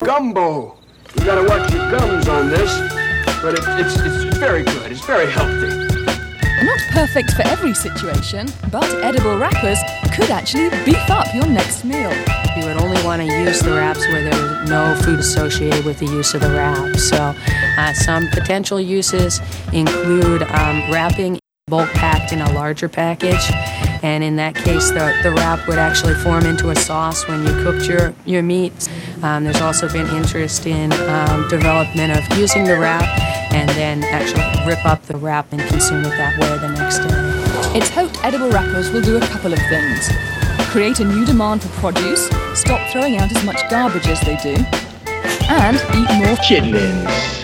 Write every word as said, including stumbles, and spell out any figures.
Gumbo. You gotta watch your gums on this, but it, it's it's very good. It's very healthy. Not perfect for every situation, but edible wrappers could actually beef up your next meal. You would only want to use the wraps where there's no food associated with the use of the wrap. So uh, some potential uses include um, wrapping bulk packed in a larger package. And in that case, the, the wrap would actually form into a sauce when you cooked your, your meat. Um, there's also been interest in um, development of using the wrap and then actually rip up the wrap and consume it that way the next day. It's hoped edible wrappers will do a couple of things. Create a new demand for produce, stop throwing out as much garbage as they do, and eat more chitlins.